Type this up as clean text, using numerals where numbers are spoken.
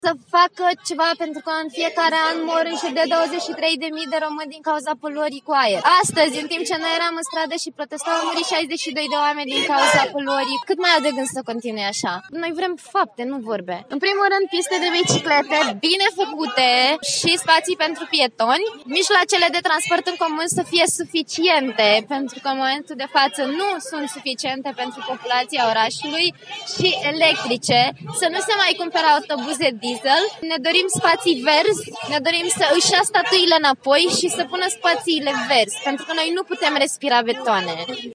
să facă ceva, pentru că în fiecare an mor în jur de 23.000 de români din cauza poluării cu aer. Astăzi, în timp ce noi eram în stradă și protestam, au murit 62 de oameni din cauza poluării. Cât mai au de gând să continue așa? Noi vrem fapte, nu vorbe. În primul rând, piste de biciclete bine făcute și spații pentru pietoni, mijloacele de transport în comun să fie suficiente, pentru că în momentul de față nu sunt suficiente pentru populația orașului, și electrice, să nu se mai cumpere autobuze diesel. Ne dorim spații verzi, ne dorim să își ia statuile înapoi și să pună spațiile verzi, pentru că noi nu putem respira betoane.